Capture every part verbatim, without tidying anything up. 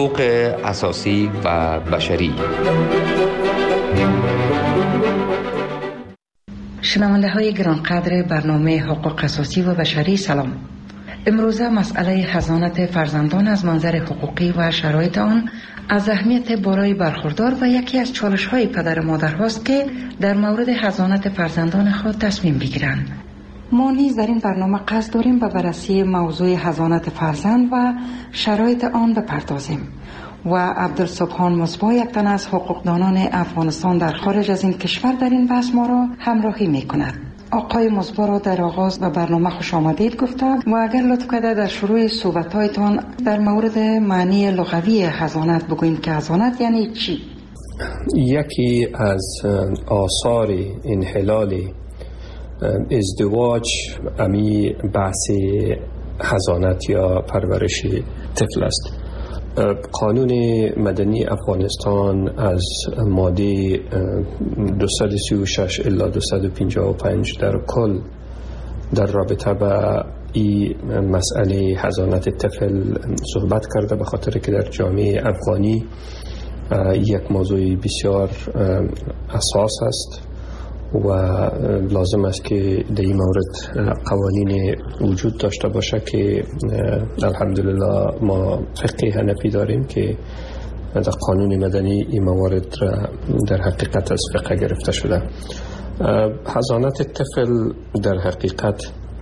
حقوق اساسی و بشری. شنونده های گرانقدر برنامه حقوق اساسی و بشری، سلام. امروزه مسئله حضانت فرزندان از منظر حقوقی و شرایط آن از اهمیت بالای برخوردار و یکی از چالش های پدر مادر هاست که در مورد حضانت فرزندان خود تصمیم بگیرند. ما نیز در این برنامه قصد داریم به بررسی موضوع حضانت فرزند و شرایط آن بپردازیم و عبدالسبحان مصباح، یک تن از حقوقدانان افغانستان در خارج از این کشور، در این بحث ما را همراهی می کند. آقای مصباح را در آغاز به برنامه خوش آمدید گفتم و اگر لطف کرده در شروع صحبت‌هایتان در مورد معنی لغوی حضانت بگویید که حضانت یعنی چی؟ یکی از آثار انحلال ازدواج امی بحث حضانت یا پرورش طفل است. قانون مدنی افغانستان از ماده دویست و سی و شش الی دویست و پنجاه و پنج در کل در رابطه با این مسئله حضانت طفل صحبت کرده، به خاطر که در جامعه افغانی یک موضوع بسیار اساس است و لازم است که در این مورد قوانین وجود داشته باشه که الحمدلله ما فقه حنفی داریم که در قانون مدنی این موارد در حقیقت از فقه گرفته شده. حضانت طفل در حقیقت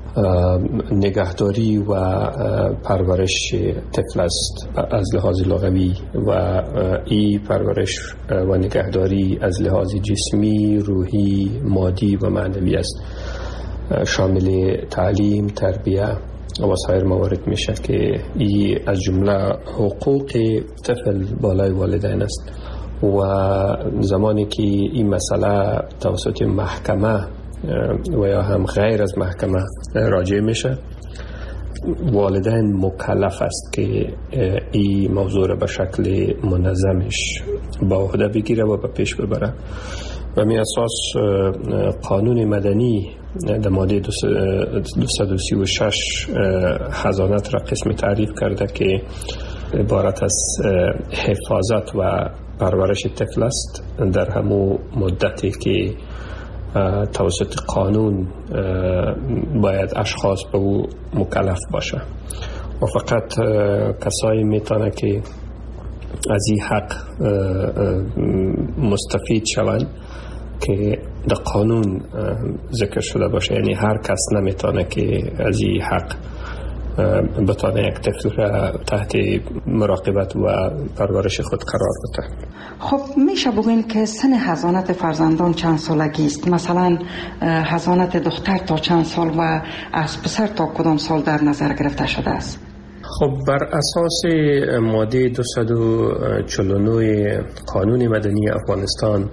نگهداری و پرورش طفل است از لحاظ لغوی و این پرورش و نگهداری از لحاظ جسمی، روحی، مادی و معنوی است، شامل تعلیم، تربیه و سایر موارد میشه که این از جمله حقوق طفل بالای والدین است و زمانی که این مسئله توسط محکمه و یا هم غیر از محکمه راجع میشه، والدین مکلف است که این موضوع را به شکل منظمش با عهده بگیره و به پیش ببره. و می اساس قانون مدنی در ماده دویست و سی و شش حضانت را قسمی تعریف کرده که عبارت از حفاظت و پرورش طفل است در همون مدتی که توسط قانون باید اشخاص به او مکلف باشه و فقط کسایی میتونه که از این حق مستفید شوند که در قانون ذکر شده باشه. یعنی هر کس نمیتونه که از این حق بتونه یک طفل را تحت مراقبت و پرورش خود قرار بده. خب میشه بگوین که سن حضانت فرزندان چند سالگی است؟ مثلا حضانت دختر تا چند سال و از پسر تا کدام سال در نظر گرفته شده است؟ خب بر اساس ماده دویست و چهل و نه قانون مدنی افغانستان،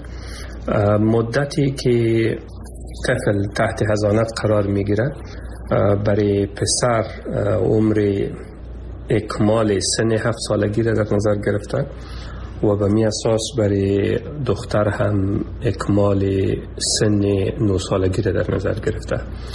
مدتی که طفل تحت حضانت قرار میگیره برای پسر عمر اکمال سن هفت سالگی را در نظر گرفته و به می اساس برای دختر هم اکمال سن نه سالگی را در نظر گرفته.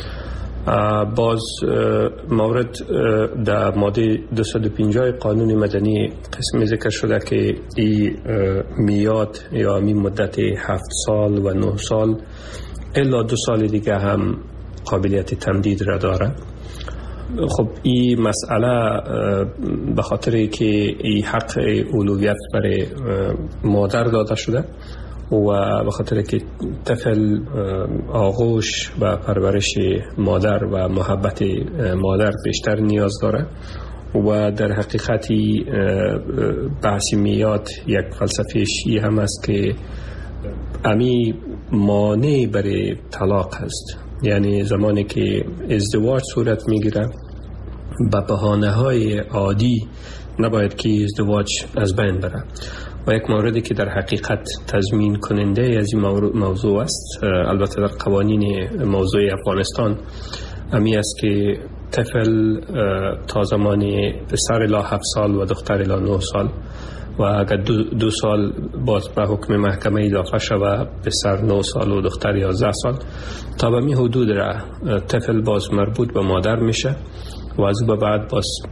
باز مورد در ماده دویست و پنجاه قانون مدنی قسمی ذکر شده که این میاد یا می مدت هفت سال و نه سال الا دو سال دیگه هم قابلیت تمدید را داره. خب این مسئله به خاطر که این حق اولویت برای مادر داده شده و به خاطر که طفل آغوش و پرورش مادر و محبت مادر بیشتر نیاز داره و در حقیقتی بحثی میاد یک فلسفه‌ش این هم است که امی مانع برای طلاق هست. یعنی زمانی که ازدواج صورت میگیره به بهانه های عادی نباید که ازدواج از بین بره و یک موردی که در حقیقت تضمین کننده از این موضوع است، البته در قوانین موضوع افغانستان امی است که طفل تا زمانی پسر الی هفت سال و دختر الی نه سال و اگر دو, دو سال باز به حکم محکمه اضافه شود پسر نه سال و دختر یازده سال، تا به می حدود را طفل باز مربوط به مادر میشه و از به بعد باز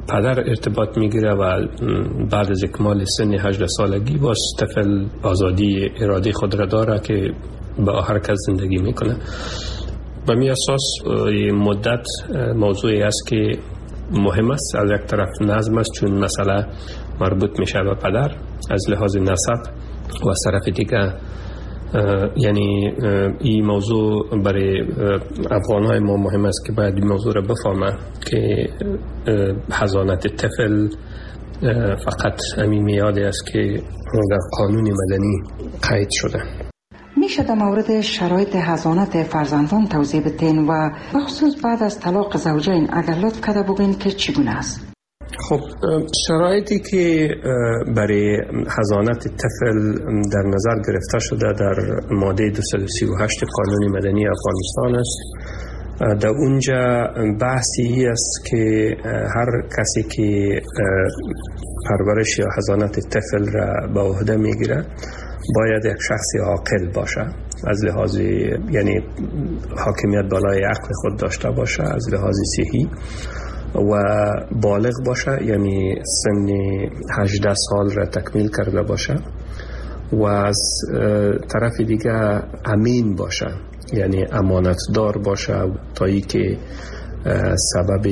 پدر ارتباط میگیره و بعد از اکمال سن هجده سالگی باز طفل آزادی ارادی خود را داره که با هر کس زندگی میکنه. به می اساس مدت موضوعی است که مهم است. از یک طرف نظم است چون مسئله مربوط میشه به پدر از لحاظ نسب و از طرف دیگه یعنی این موضوع برای افغان‌های ما مهم است که باید این موضوع را بفهمه که حضانت طفل فقط همین میادی است که در قانون مدنی قید شده. میشه در مورد شرایط حضانت فرزندان توضیح بدین و بخصوص بعد از طلاق زوجین اگر لطف کرده بگین که چگونه است؟ خب شرایطی که برای حضانت طفل در نظر گرفته شده در ماده دویست و سی و هشت قانون مدنی افغانستان است. در اونجا بحثی است که هر کسی که پرورش یا حضانت طفل را به عهده میگیره باید یک شخص عاقل باشه، از لحاظ یعنی حاکمیت بالای عقل خود داشته باشه، از لحاظ صحی و بالغ باشه، یعنی سن هجده سال را تکمیل کرده باشه و از طرف دیگه امین باشه، یعنی امانتدار باشه تا ای که سبب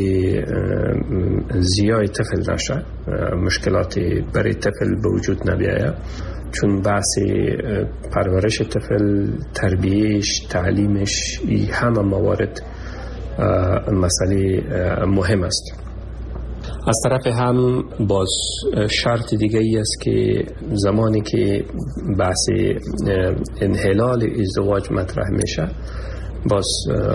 زیای طفل نشه، مشکلات برای طفل به وجود نبیاید. چون بحث پرورش طفل، تربیهش، تعلیمش، این همه موارد مسئله مهم است. از طرف هم باز شرط دیگه ای است که زمانی که بحث انحلال ازدواج مطرح میشه باز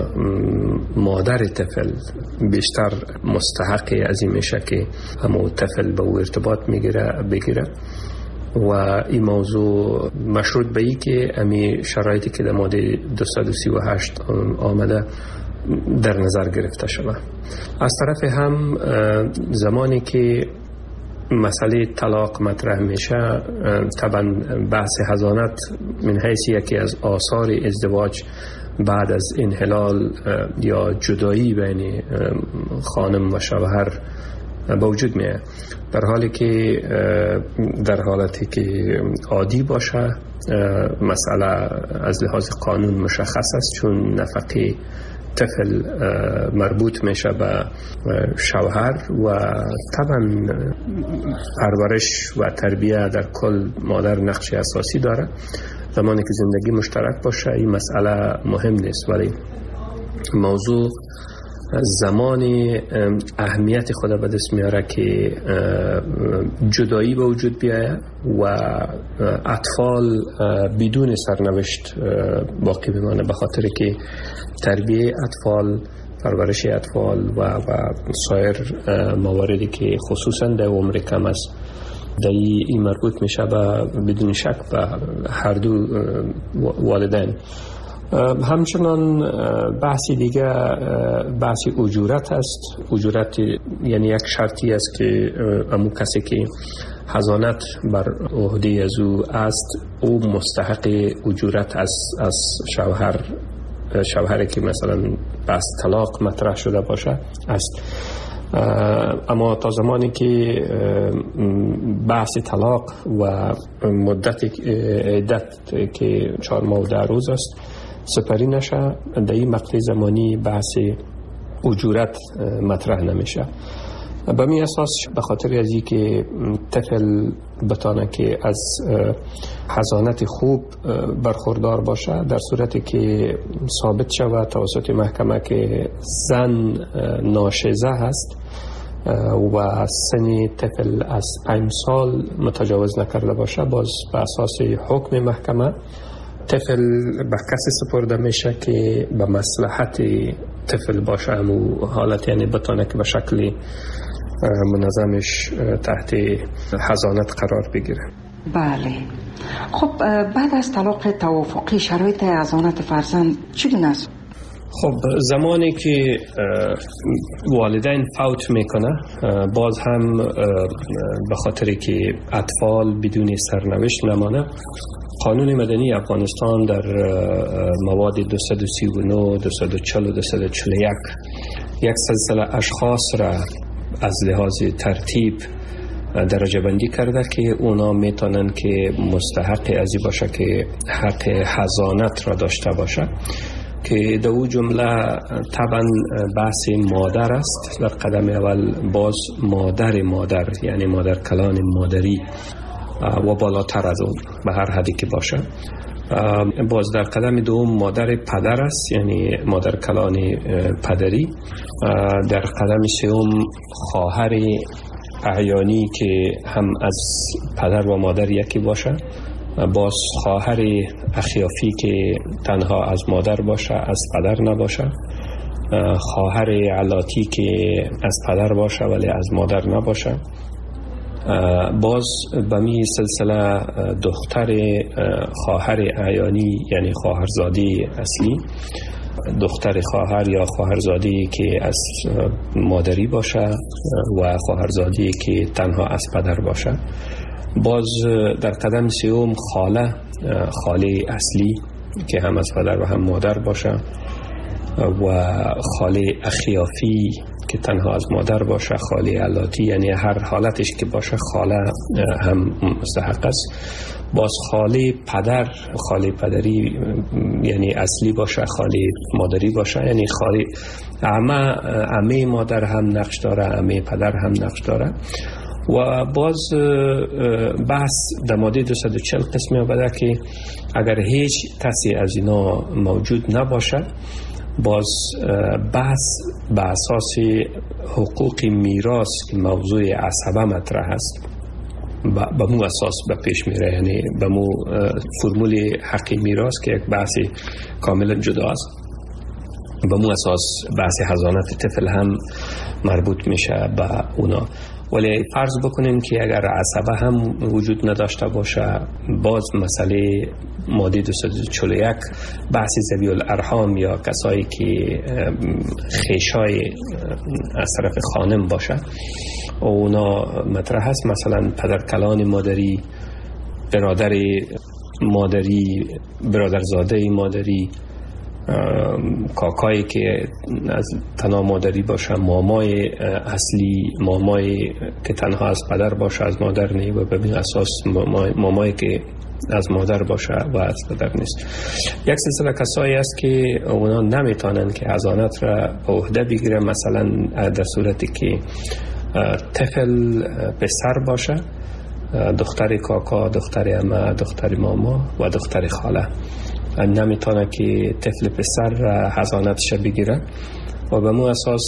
مادر طفل بیشتر مستحق از این میشه که همون طفل به او ارتباط میگیره بگیره و این موضوع مشروط به ای که امی شرایطی که در ماده دویست و سی و هشت آمده در نظر گرفته شده. از طرف هم زمانی که مسئله طلاق مطرح میشه طبعا بحث حضانت من حیث یکی از آثار ازدواج بعد از انحلال یا جدایی بین خانم و شوهر به وجود میاد، در حالی که در حالتی که عادی باشه مسئله از لحاظ قانون مشخص است، چون نفقه طفل مربوط میشه به شوهر و طبعا پرورش و تربیه در کل مادر نقش اساسی داره. زمانی که زندگی مشترک باشه این مسئله مهم نیست، ولی موضوع زمان اهمیت خود به دست میاره که جدایی به وجود بیاید و اطفال بدون سرنوشت باقی بمانه، به خاطر که تربیه اطفال، پرورش اطفال و, و سایر مواردی که خصوصا در عمر کم است در این مربوط میشه به بدون شک به هر دو والدین. همچنان بحثی دیگه بحث اجورت است. اجورت یعنی یک شرطی است که امو کسی که حضانت بر عهده از او است او مستحق اجورت از از شوهر شوهری که مثلا بحث طلاق مطرح شده باشه است. اما تا زمانی که بحث طلاق و مدت عدت که چهار ماه و ده روز است سپری نشه، در این مقطع زمانی بحث اجورت مطرح نمیشه. به می اساس به خاطر از این که طفل بتانه که از حضانت خوب برخوردار باشه، در صورتی که ثابت شود توسط محکمه که زن ناشزه هست و سن طفل از پنج سال متجاوز نکرده باشه، باز به اساس حکم محکمه طفل به کسی سپرده میشه که به مصلحت طفل باشه، همون حالت یعنی بتانه که به شکل منظمش تحت حضانت قرار بگیره. بله. خب بعد از طلاق توافقی شرایط حضانت فرزند چگونه است؟ خب زمانی که والدین فوت میکنه باز هم به خاطر که اطفال بدون سرنوشت نمانه، قانون مدنی افغانستان در مواد دویست و سی و نه، دویست و چهل و دویست و چهل و یک یک سلسله اشخاص را از لحاظ ترتیب درجه بندی کرده که اونا میتونن که مستحق ازی باشه که حق حضانت را داشته باشه، که در اون جمله طبعا بحث مادر است. در قدم اول باز مادر مادر یعنی مادر کلان مادری و بالاتر از اون به هر حدی که باشه. باز در قدم دوم مادر پدر است یعنی مادر کلان پدری. در قدم سوم خواهر اعیانی که هم از پدر و مادر یکی باشه. باز خواهر اخیافی که تنها از مادر باشه از پدر نباشه. خواهر علاتی که از پدر باشه ولی از مادر نباشه. باز به می سلسله دختر خواهر اعیانی یعنی خواهرزادی اصلی، دختر خواهر یا خواهرزادی که از مادری باشه و خواهرزادی که تنها از پدر باشه. باز در قدم سوم خاله، خاله اصلی که هم از پدر و هم مادر باشه، و خاله اخیافی که تنها از مادر باشه، خاله علاتی یعنی هر حالتش که باشه خاله هم مستحق است. باز خاله پدر، خاله پدری یعنی اصلی باشه، خاله مادری باشه یعنی خاله عمه، عمه مادر هم نقش داره، عمه پدر هم نقش داره. و باز بحث در ماده دویست و چهل قسمی آمده که اگر هیچ کسی از اینا موجود نباشه، باز بحث به اساس حقوق میراث که موضوع عصبه مطرح است به مو اساس به پیش میره، یعنی به مو فرمول حق میراث که یک بحث کاملا جدا است، به مو اساس بحث حضانت طفل هم مربوط میشه به اونا. ولی فرض بکنیم که اگر عصبه هم وجود نداشته باشه، باز مسئله ماده دویست و چهل و یک بحث ذوی الارحام یا کسایی که خیشای از طرف خانم باشه اونا مطرح هست. مثلا پدر کلان مادری، برادر مادری، برادرزاده مادری، کاکایی که از تنها مادری باشه، مامای اصلی، مامای که تنها از پدر باشه از مادر نه و به اساس مامای, مامای که از مادر باشه و از پدر نیست. یک سلسله کسایی است که اونا نمیتونن که حضانت را به عهده بگیره، مثلا در صورتی که طفل پسر باشه، دختر کاکا، دختر عمه، دختر ماما و دختر خاله نمیتونه که طفل پسر حضانتش بگیره. و به مو اساس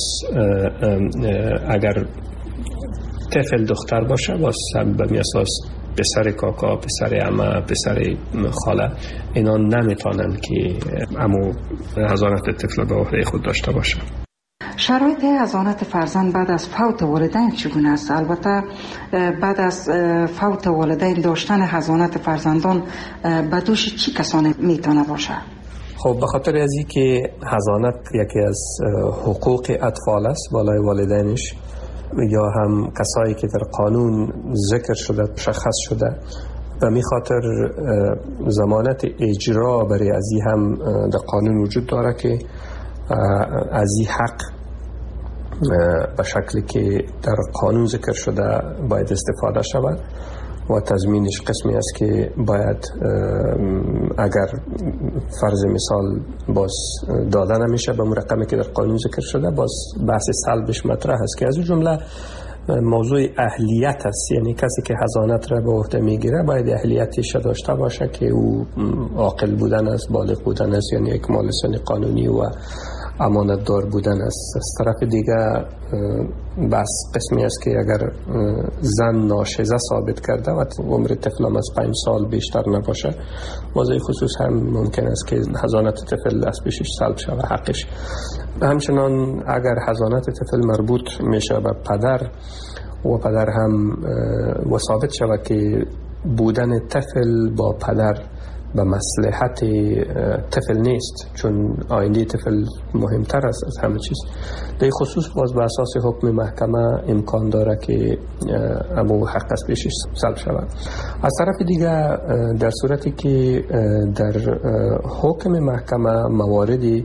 اگر طفل دختر باشه باز به می اساس پسر کاکا، پسر عمه، پسر خاله اینا نمیتونن که امو حضانت طفل به عهده خود داشته باشه. شرایط حضانت فرزند بعد از فوت والدین چگونه است؟ البته بعد از فوت والدین داشتن حضانت فرزندان به دوش چی کسانی میتونه باشه؟ خب به خاطر از این که حضانت یکی از حقوق اطفال است بالای والدینش، یا هم کسایی که در قانون ذکر شده مشخص شده، و می خاطر ضمانت اجرا برای از این هم در قانون وجود داره که از این حق به شکلی که در قانون ذکر شده باید استفاده شود و تضمینش قسمی است که باید اگر فرض مثال باز داده نمیشه به رقمی که در قانون ذکر شده، باز بحث سلبش مطرح است که از اون جمله موضوع اهلیت است. یعنی کسی که حضانت را به عهده میگیره باید اهلیتش داشته باشه که او عاقل بودن است، بالغ بودن است، یعنی یک مال سن قانونی و امانت دار بودن است. از طرف دیگه بس قسمی است که اگر زن ناشزه ثابت کرده و عمر طفل از پنج سال بیشتر نباشه، موضوع خصوص هم ممکن است که حضانت طفل از پیشش سلب شود حقش. همچنان اگر حضانت طفل مربوط میشه به پدر و پدر هم و ثابت شود که بودن طفل با پدر به مصلحت طفل نیست، چون آینده طفل مهمتر است از همه چیز، در خصوص باز به اساس حکم محکمه امکان داره که امو حق از پیشش سلب شود. از طرف دیگه در صورتی که در حکم محکمه مواردی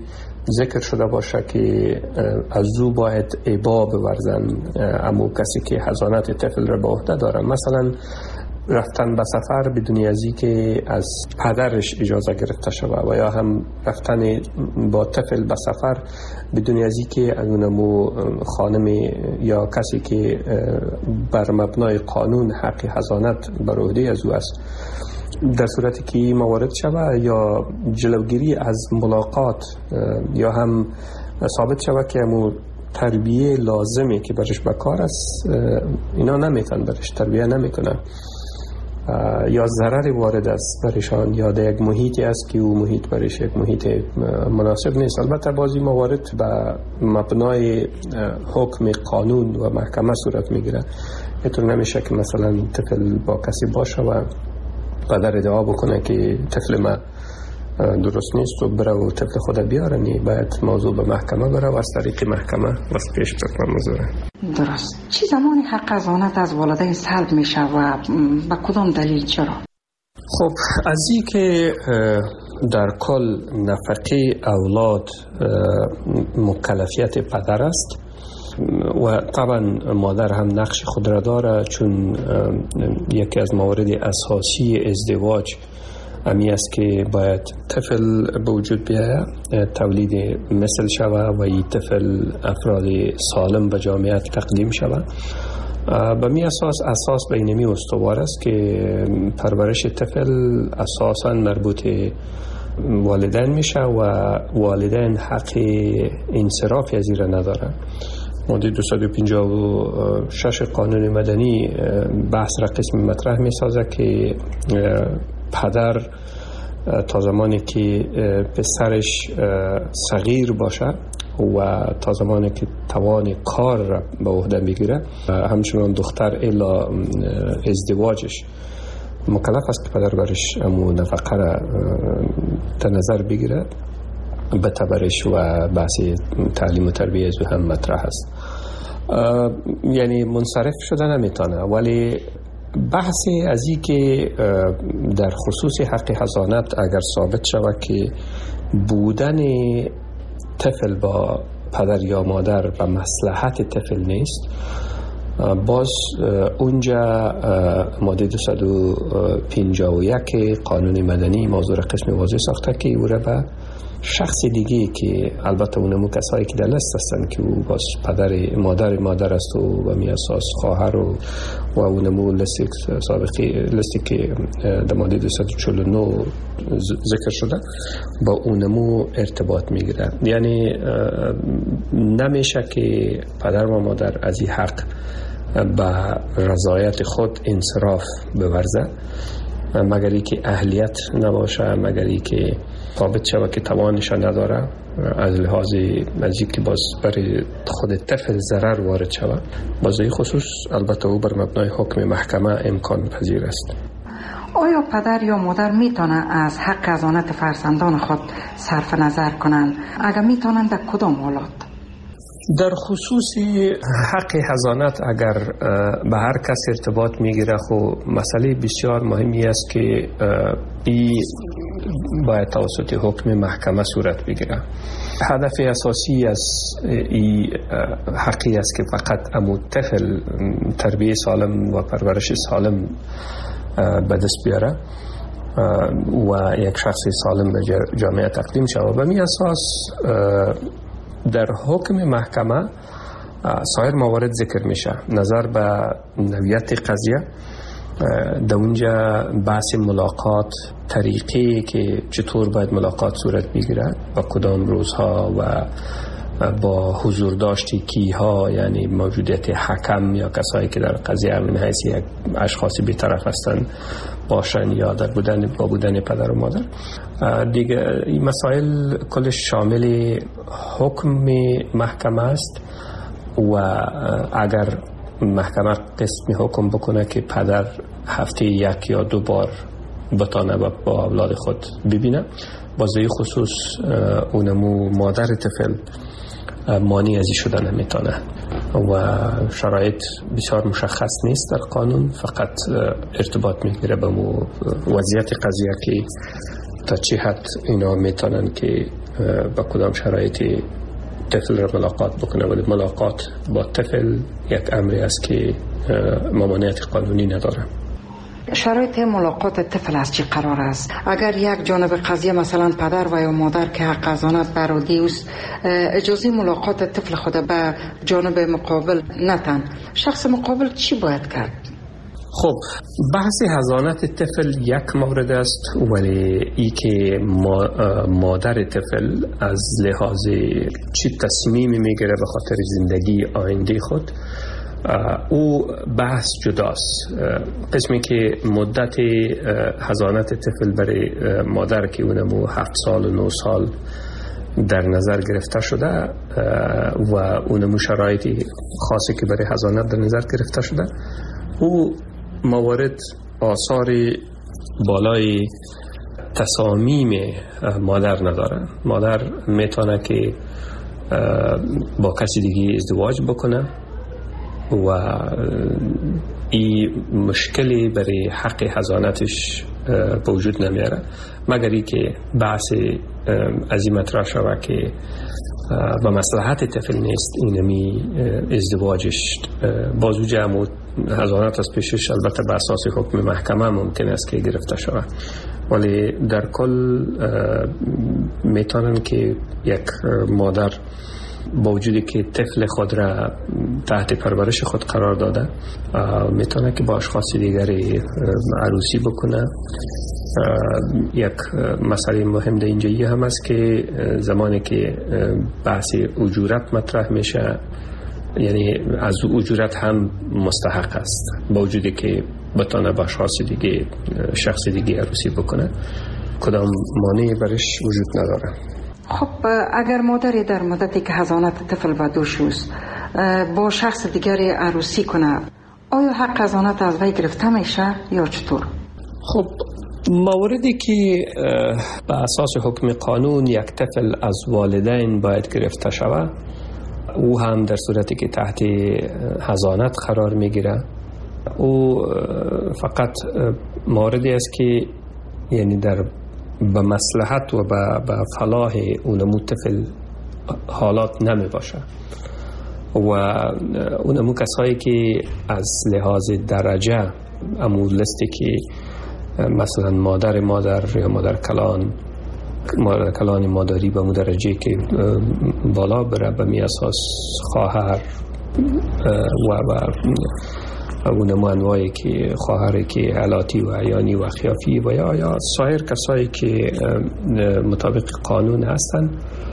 ذکر شده باشه که از او باید ابا بورزن امو کسی که حضانت طفل را به عهده داره. مثلا رفتن به سفر بدون ازی که از پدرش اجازه گرفته شود و یا هم رفتن با طفل به سفر بدون ازی که از اونمو خانم یا کسی که بر مبنای قانون حق حضانت بر عهده از او است، در صورتی که موارد شود یا جلوگیری از ملاقات یا هم ثابت شود که امو تربیه لازمه که برش بکار است اینا نمیتن برش تربیه نمیکنن یا ضرر وارد است برشان یا در یک محیطی است که او محیط برش یک محیط مناسب نیست. البته بعضی موارد به مبنای حکم قانون و محکمه صورت میگیره. اینطور نمیشه که مثلا طفل با کسی باشه و پدر ادعا بکنه که طفل ما درست نیست و بره و طفل خود بیاره. نی باید موضوع به محکمه بره و از طریق محکمه واسه پیش بره موضوع. درست. چی زمانی حق حضانت از والدین سلب میشه و با کدام دلیل چرا؟ خب از این که در کل نفقه اولاد مکلفیت پدر است و طبعا مادر هم نقش خود را داره، چون یکی از موارد اساسی ازدواج امی است که باید طفل به وجود بیاید، تولید مثل شود و این طفل افراد سالم به جامعه تقدیم شود. به می اساس اساس بینمی استوار است که پرورش طفل اساساً مربوط والدین میشه و والدین حق انصرافی از این را ندارن. ماده دویست و پنجاه و شش قانون مدنی بحث را قسم مطرح می سازه که پدر تا زمانی که پسرش صغیر باشه و تا زمانی که توان کار را به عهده بگیره، همچنان دختر الا ازدواجش مکلف است که پدر برش امو نفقه را در نظر بگیره. به تبرش و بحث تعلیم و تربیه از هم مطرح است. یعنی منصرف شده نمیتونه، ولی بحثی از این که در خصوص حق حضانت اگر ثابت شود که بودن طفل با پدر یا مادر به مصلحت طفل نیست، باز اونجا ماده دویست و پنجاه و یک قانون مدنی موضوع قسم واضح ساخته که او را به شخص دیگه که البته اونمو کسایی که در لست هستن که او باز پدر مادر مادر است و به می اساس خواهر و و اونمو لستی سابقی لستی که در ماده دویست و چهل و نه ذکر شده با اونمو ارتباط میگیره. یعنی نمیشه که پدر و مادر از این حق به رضایت خود انصراف بورزه مگر ای که اهلیت نباشه، مگر ای که ثابت شود که توانش نداره، از لحاظ از اینکه باز برای خود طفل ضرر وارد شود. باز این خصوص البته او بر مبنای حکم محکمه امکان پذیر است. آیا پدر یا مادر میتونن از حق حضانت فرزندان خود صرف نظر کنند؟ اگر میتونن در کدام حالات؟ در خصوص حق حضانت اگر به هر کس ارتباط میگیره، خب مسئله بسیار مهمی است که این باید توسط حکم محکمه صورت بگیره. هدف اساسی از این حقی است که فقط امو طفل تربیه سالم و پرورش سالم به دست بیاره و یک شخص سالم به جامعه تقدیم شود. به می اساس در حکم محکمه سایر موارد ذکر میشه. نظر به نوعیت قضیه، در اونجا بحث ملاقات، طریقی که چطور باید ملاقات صورت بگیرد و کدام روزها و با حضور داشتی کیها، یعنی موجودیت حکم یا کسایی که در قضیه همین حیث یک اشخاصی بی‌طرف هستند باشن یا در بودن با بودن پدر و مادر. دیگه این مسائل کلش شامل حکم محکمه است و اگر محکمه قسم حکم بکنه که پدر هفته یک یا دو بار بتانه با اولاد خود ببینه، بازه خصوص اونمو مادر طفل مانی ازی شده نمیتونه و شرایط بسیار مشخص نیست در قانون، فقط ارتباط میگیره به وضعیت قضیه که تا چه حد اینا میتونن که با کدام شرایطی طفل را ملاقات بکنه، ولی ملاقات با طفل یک امری است که ممانعت قانونی نداره. شرایط ملاقات طفل از چی قرار است؟ اگر یک جانب قضیه مثلا پدر و یا مادر که حق حضانت برادی است اجازه ملاقات طفل خود به جانب مقابل نتن، شخص مقابل چی باید کرد؟ خب بحث حضانت طفل یک مورد است، ولی ای که مادر طفل از لحاظ چی تصمیمی میگیره به خاطر زندگی آینده خود، او بحث جداست. قسمی که مدت حضانت طفل برای مادر که اونمو هفت سال و نه سال در نظر گرفته شده و اونمو شرایطی خاصی که برای حضانت در نظر گرفته شده، او موارد آثار بالای تصامیم مادر نداره. مادر میتونه که با کسی دیگه ازدواج بکنه و این مشکلی برای حق حضانتش به وجود نمیاره، مگر ای که بحث از این مطرح شود که و مصلحت طفل نیست اینمی ازدواجش بازو جمع و حضانت از پیشش البته به اساس حکم محکمه ممکن است که گرفته شود، ولی در کل میتونن که یک مادر با وجودی که طفل خود را تحت پرورش خود قرار داده میتونه که با اشخاص دیگری عروسی بکنه. یک مسئله مهم در اینجایی هم است که زمانی که بحث اجورت مطرح میشه، یعنی از اجورت هم مستحق است با وجودی که بتونه با اشخاص دیگه شخص دیگه عروسی بکنه، کدام مانعی برش وجود نداره. خب اگر مادری در مدتی که حضانت طفل به دوش است با شخص دیگری عروسی کنه، آیا حق حضانت از وی گرفته میشه یا چطور؟ خب موردی که به اساس حکم قانون یک طفل از والدین باید گرفته شود، او هم در صورتی که تحت حضانت قرار میگیره، او فقط موردی است که یعنی در به مصلحت و به فلاح اونمو طفل حالات نمی باشه و اونمو کسایی که از لحاظ درجه امور لستی که مثلا مادر مادر یا مادر کلان مادر کلان مادری به درجه که بالا بره، به می اساس خواهر و و اونمو انواعی که خواهری که علاتی و عیانی و خیافی و یا یا سایر کسایی که مطابق قانون هستن،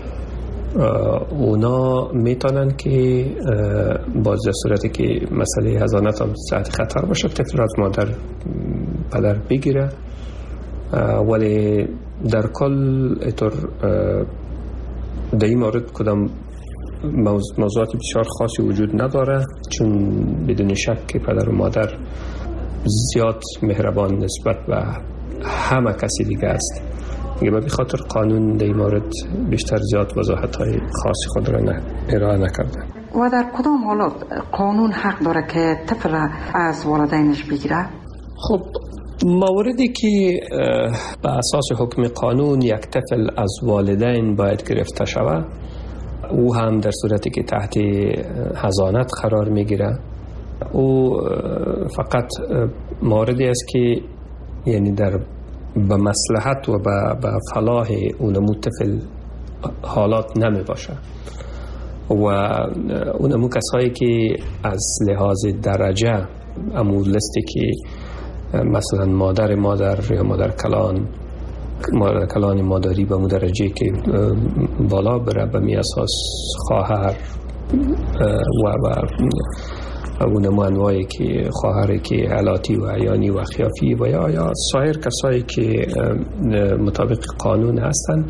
اونا میتونن که باز در صورتی که مسئله حضانت هم تحت خطر باشه طفل از مادر پدر بگیره، ولی در کل اطور در این مورد کدام موضوعات بسیار خاصی وجود نداره، چون بدون شک که پدر و مادر زیاد مهربان نسبت به همه کسی دیگه است. دیگه به خاطر قانون در این مورد بیشتر زیاد وضاحت های خاصی خود را نه ارائه نکرده. و در کدام حالات قانون حق داره که طفل از والدینش بگیره؟ خب موردی که به اساس حکم قانون یک طفل از والدین باید گرفته شود، او هم در صورتی که تحت حضانت قرار میگیره، او فقط موردی است که یعنی در به مصلحت و به فلاح اونمو طفل حالات نمی باشه و اونمو کسایی که از لحاظ درجه امور لستی که مثلا مادر مادر یا مادر کلان مادر کلان مادری به درجه که بالا بره، به می اساس خواهر و و اونمو انواعی که خواهری که علاتی و عیانی و خیافی و یا یا سایر کسایی که مطابق قانون هستن،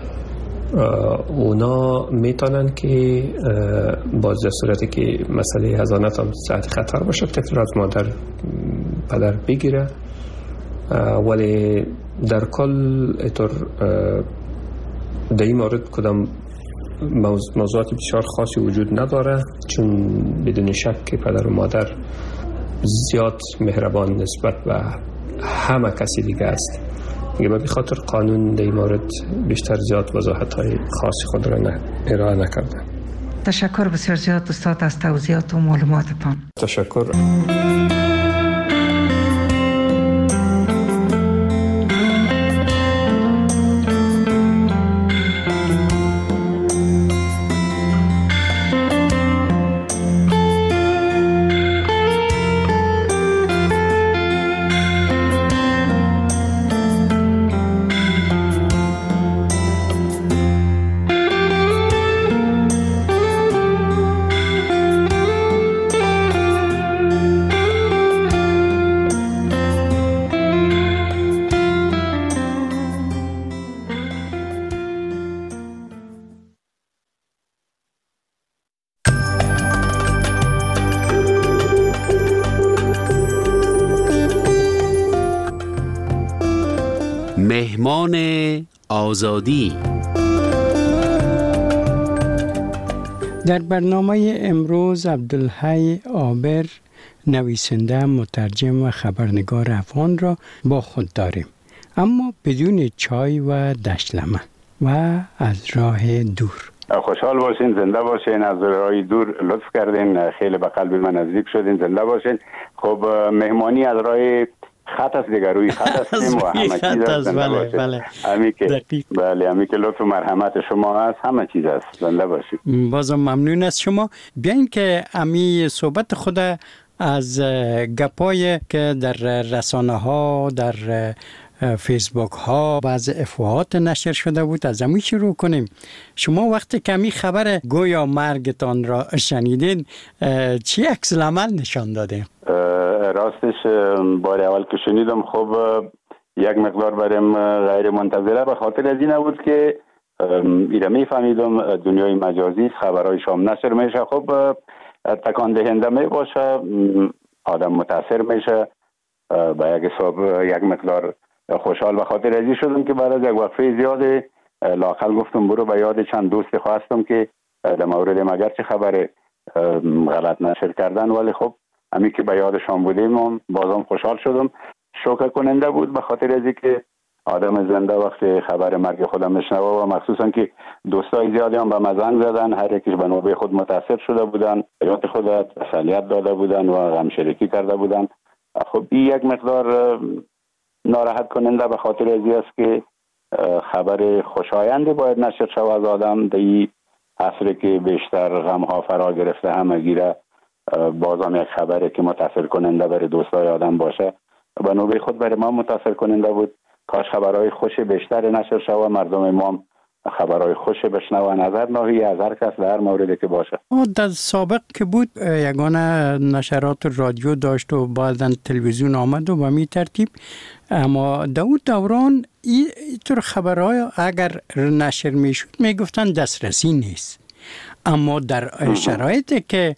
اونا میتونن که باز در صورتی که مسئله حضانت هم تحت خطر باشه طفل از مادر پدر بگیره، ولی در کل اطور در این مورد کدام موضوعات بسیار خاصی وجود نداره، چون بدون شک که پدر و مادر زیاد مهربان نسبت به همه کسی دیگه است. به خاطر قانون در این مورد بیشتر زیاد وضاحت های خاصی خود را نه ارائه نکرده. تشکر بسیار زیاد استاد از توضیحات و معلوماتتان. تشکر. مهمان آزادی. در برنامه امروز عبدالحی عابر، نویسنده، مترجم و خبرنگار افغان را با خود داریم، اما بدون چای و دشلمه و از راه دور. خوشحال باشین، زنده باشین، از راه دور لطف کردین، خیلی به قلب من نزدیک شدین، زنده باشین. خب مهمانی از راه خط است دیگر، روی خط هستیم و همه چیز است. بله بله امی که بله امی که لطف و مرحمت شما هست، همه چیز است. زنده باشید. بازم ممنون از شما. بیاین که امی صحبت خود از گپای که در رسانه ها، در فیسبوک ها بعض افواهات نشر شده بود، از همین شروع کنیم. شما وقتی که می خبر گویا مرگتان را شنیدین، چی عکس العمل نشان دادین؟ راستش بار اول که شنیدم خب یک مقدار برام غیر منتظره، به خاطر از این بود که ایره می فهمیدم دنیای مجازی خبرهای شام نشر میشه، خب تکان دهنده می باشه، آدم متاثر میشه، به یک حساب یک مقدار خوشحال به خاطر ازی شدم که بعد از یک وقفه زیاده لااقل گفتم برو به یاد چند دوست خواستم که در مورد مگر چه خبر غلط نشر کردن، ولی خب همین که به یادشان بودیم بازم خوشحال شدم. شوکه کننده بود به خاطر ازی که آدم زنده وقتی خبر مرگ خودم میشنوه و مخصوصا که دوستای زیادی هم به مزنگ زدن، هر یکیش به نوبه خود متاثر شده بودن، حیات خود تسلیت داده بودن و غم شریکی کرده بودن. خب این یک مقدار ناراحت کننده به خاطر ازی است که خبر خوشایندی باید نشر شود از آدم در این عصری که بیشتر غم ها فرا گرفته همه گیره، بازم یک خبری که متاثر کننده برای دوستای آدم باشه به نوبه خود برای ما متاثر کننده بود. کاش خبرهای خوش بیشتر نشر شود، مردم ما خبرهای خوش بشنوه، نظر ناهی از هر کس در موردی که باشه. در سابق که بود یگانه نشرات رادیو داشت و بعداً تلویزیون آمد و به می ترتیب، اما در اون دوران اینطور خبرهای اگر نشر می شد می گفتن دسترسی نیست، اما در شرایطی که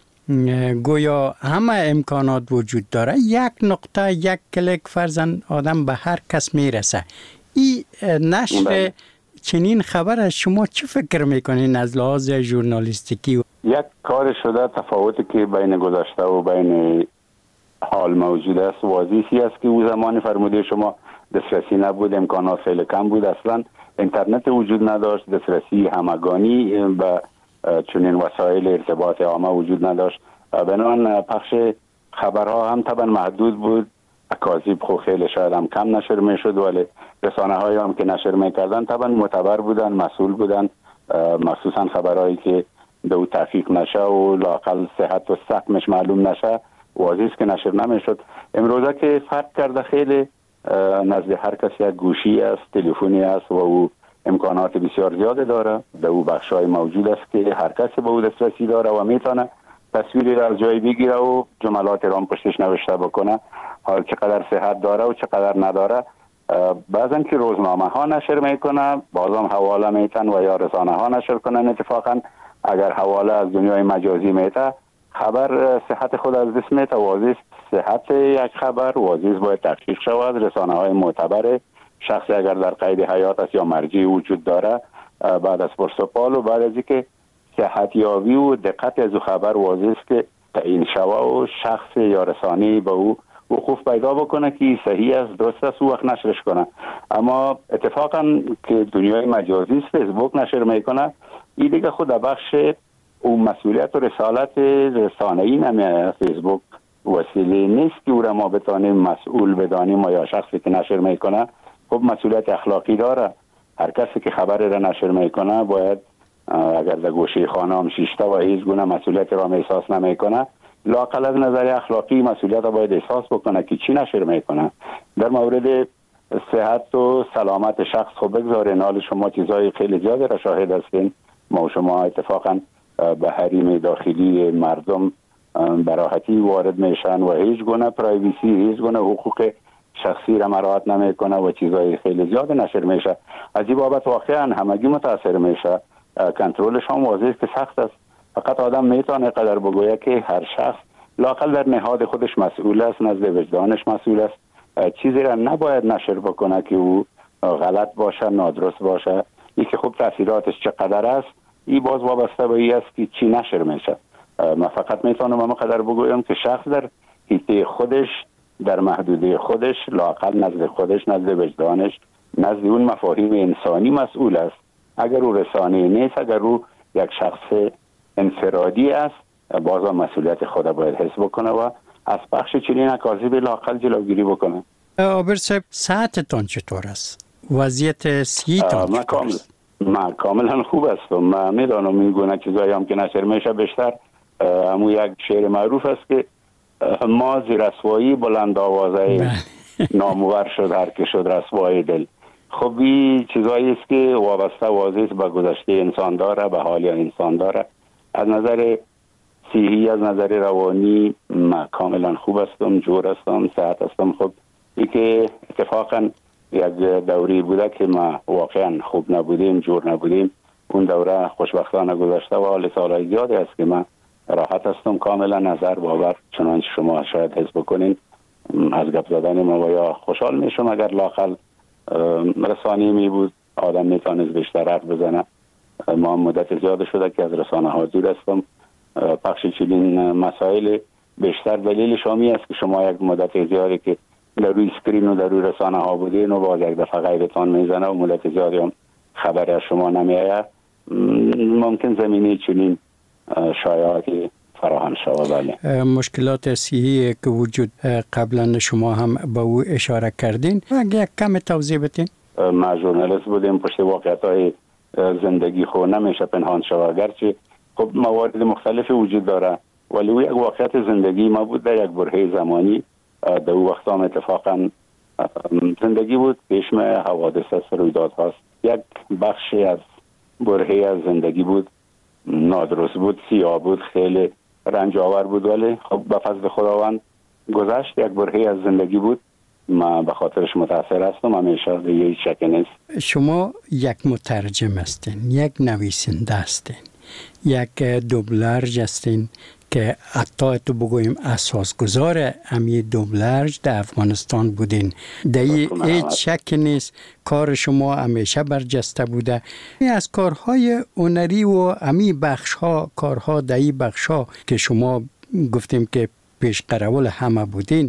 گویا همه امکانات وجود داره، یک نقطه یک کلیک فرزن آدم به هر کس میرسه. این نشر چنین خبر از شما چه فکر میکنین از لحاظ ژورنالیستیکی؟ یک کار شده تفاوتی که بین گذشته و بین حال موجود است واضحی است که او زمان فرموده شما دسترسی نبود، امکانات خیلی کم بود، اصلا اینترنت وجود نداشت، دسترسی همگانی به چنین وسایل ارتباط عامه وجود نداشت، بنابراین پخش خبرها هم طبعا محدود بود، اکاذیب خو خیلی شاید هم کم نشر میشد، ولی رسانه های هم که نشر میکردن طبعا معتبر بودن، مسئول بودن، مخصوصا خبرهایی که به او تحقیق نشه و لااقل صحت و سقمش معلوم نشه واضح است که نشر نمیشد. امروزه که فرق کرده، خیلی نزد هر کس یک گوشی است، تلفنی است و او امکانات بسیار زیاده داره، در او بخشای موجود است که هر کسی به او دسترسی داره و میتونه تصویری را از جای بگیره و جملات را پشتش نوشته بکنه، حال چقدر صحت داره و چقدر نداره. بعضن که روزنامه ها نشر میکنه، بازم حواله میتن و یا رسانه ها نشر کنن. اتفاقا اگر حواله از دنیای مجازی میته، خبر صحت خود از دست میته، واضح صحت یک خبر واضح باید تحقیق شود. رسانه های معتبر، شخصی اگر در قید حیات است یا مرجعی وجود داره، بعد از پرسپال و بعد از اینکه صحت یابی و دقت از خبر واضح است که تعیین شوه و شخص یا رسانه‌ای به او وقوف پیدا بکنه که صحیح است، درست است، او وقت نشرش کنه. اما اتفاقا که دنیای مجازی فیسبوک نشر میکنه، این دیگه خود بخش اون مسئولیت و رسالت رسانه‌ای نمیه. فیسبوک وسیله نیست که او را ما بتانیم مسئول بدانیم و یا شخصی که نشر میکنه خب مسئولیت اخلاقی داره. هر کسی که خبر را نشر میکنه باید اگر در گوشه خانه هم شیشته و هیچ گونه مسئولیت را احساس نمیکنه، لااقل از نظر اخلاقی مسئولیت را باید احساس بکنه که چی نشر میکنه. در مورد صحت و سلامت شخص خب بگذارین، حال شما چیزای خیلی زیاده را شاهد هستین. ما و شما اتفاقا به حریم داخلی مردم براحتی وارد میشن و هیچ گونه پرایویسی، هیچ گونه حقوق شخصی را مراعات نمیکنه و چیزای خیلی زیاد نشر میشه. از این بابت واقعا همگی متاثر میشه. کنترلش هم واضح است که سخت است. فقط آدم میتونه قدر بگوید که هر شخص لااقل در نهاد خودش مسئول است، نزد وجدانش مسئول است. چیزی را نباید نشر بکنه که او غلط باشه، نادرست باشه. این که خب تاثیراتش چقدر است، این باز وابسته به این است که چی نشر میشه. من فقط میتونم اما قدر بگویم که شخص در حیطه خودش، در محدوده خودش، لااقل نزد خودش، نزد وجدانش، نزد اون مفاهیم انسانی مسئول است. اگر او رسانه نیست، اگر او یک شخص انفرادی است، باز مسئولیت خود باید حس بکنه و از بخش چنین اکاذیب لااقل جلوگیری بکنه. عابر صاحب، ساعتتان چطور است؟ وضعیت صحیتان چطور است؟ من کاملا خوب هستم. من میدانم این گونه چیزایی هم که نشر میشه بیشتر همون یک شعر معروف است که ما زیر رسوایی بلند آوازه نامور شد هر که شد رسوای دل. خب این چیزایی است که وابسته واضح است به گذشته انسان داره، به حال انسان داره. از نظر صحی، از نظر روانی من کاملا خوب هستم، جور هستم، صحت هستم. خب این که اتفاقا یک دوری بوده که ما واقعا خوب نبودیم، جور نبودیم، اون دوره خوشبختانه گذشته و حال سالهای زیادی است که من راحت هستم، کاملا نظر باور چنانچه شما شاید حس بکنین از گپ زدن ما و یا خوشحال میشم اگر لااقل رسانه‌ای می بود آدم میتونست بیشتر حرف بزنه. ما مدت زیاد شده که از رسانه ها دور هستم. پخش چنین مسائل بیشتر دلیل شامی است که شما یک مدت زیادی که در روی اسکرین و در روی رسانه ها بودین و باز یک دفعه غیبتان میزنه و مدت زیادی هم خبری از شما نمیآید، ممکن زمینه چنین شایعاتی فراهم شود. بله، مشکلات صحی که وجود قبلا شما هم به او اشاره کردین، اگه یک کم توضیح بدین. ما ژورنالیست بودیم، پشت واقعیت‌های زندگی خو نمیشه پنهان شود، گرچه خب موارد مختلفی وجود داره ولی او یک واقعیت زندگی ما بود در یک برهه زمانی. در او وقت هم اتفاقا زندگی بود، پیشم حوادث است، رویداد هاست. یک بخشی از برهه از زندگی بود، نادرست بود، سیاه بود، خیلی رنج آور بود ولی خب به فضل خداوند گذشت. یک برهه از زندگی بود، من به خاطرش متاثر هستم، همیشه دیگه هیچ شکی نیست. شما یک مترجم هستین، یک نویسنده هستین، یک دوبلرج هستین که حتی تو بگویم اساسگذار امی دوبلرج در افغانستان بودین. دایی هیچ شک نیست کار شما همیشه برجسته بوده. از کارهای هنری و امی بخش ها، کارها دایی بخش ها که شما گفتیم که پیش قرول همه بودین،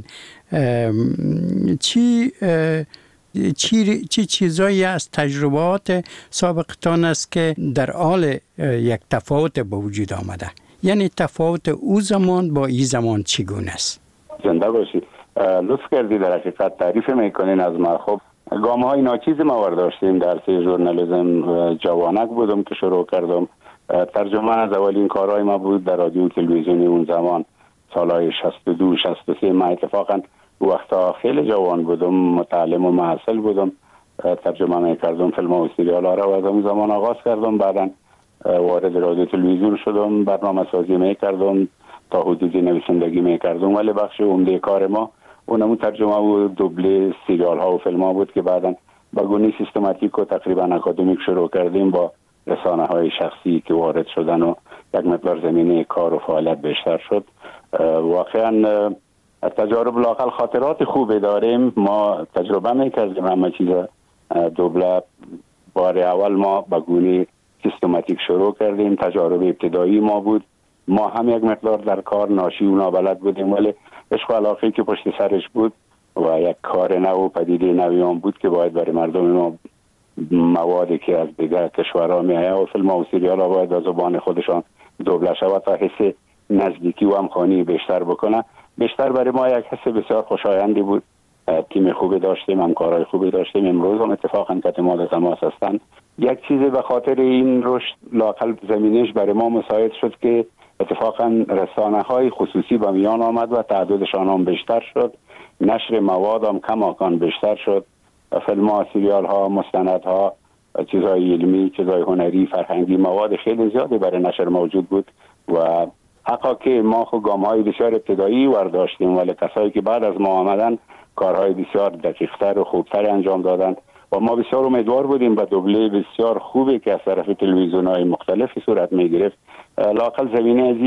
چی چی چی چیزایی از تجربات سابقتان است که در حال یک تفاوت به وجود آمده؟ یعنی تفاوت او زمان با این زمان چگونه است؟ زنده باشید. لطف کردی، در حقیقت تعریف میکنین از ما. خب گام های ناچیز ما ورداشتیم. درس ژورنالیسم جوانک بودم که شروع کردم. ترجمه از اولین کارهای ما بود در رادیو تلویزیونی اون زمان، سالهای شصت و دو شصت و سه. من اتفاقا وقتا خیلی جوان بودم، متعلم و محصل بودم، ترجمه میکردم فیلم و سریال ها را و از اون زمان آغاز کردم. بعدا وارد رادیو تلویزیون شدم، برنامه سازی میکردم، تا حدودی نویسندگی میکردم، ولی بخش عمده کار ما اونمون ترجمه و دوبله سریال ها و فیلم ها بود که بعدا با گونه سیستماتیک و تقریبا اکادمیک شروع کردیم با رسانه های شخصی که وارد شدن و یک مقدار زمینه کار و فعالیت بیشتر شد. واقعا تجارب لااقل خاطرات خوبی داریم. ما تجربه میکردیم همه چیز دوبله. بار اول ما با گونه سیستماتیک شروع کردیم، تجارب ابتدایی ما بود. ما هم یک مقدار در کار ناشی و نابلد بودیم، ولی عشق و علاقه‌ای که پشت سرش بود و یک کار نو و پدیده نویان بود که باید برای مردم ما موادی که از دیگر کشورها میآید و فیلم و سریال ها باید از زبان خودشان دوبله شود تا حس نزدیکی و همخوانی بیشتر بکنه. بیشتر برای ما یک حس بسیار خوشایندی بود. تیم خوبی داشتیم، همکارای خوبی داشتیم. امروز هم اتفاقا که ما در تماس هستند. یک چیزی به خاطر این رشد لاقل زمینش برای ما مساعد شد که اتفاقا رسانه های خصوصی به میان آمد و تعدادشان هم بیشتر شد. نشر مواد هم کماکان بیشتر شد. فیلم ها، سریال ها، مستند ها، چیزهای علمی، چیزهای هنری، فرهنگی، مواد خیلی زیادی برای نشر موجود بود و حقا که ما خود گام های بسیار ابتدایی ورداشتیم، ولی کسایی که بعد از ما آمدن کارهای بسیار دقیقتر و خوبتر انجام دادن و ما بسیار امیدوار بودیم به دوبله بسیار خوبی که از طرف تلویزیون های مختلفی صورت می گرفت. لااقل زمینه از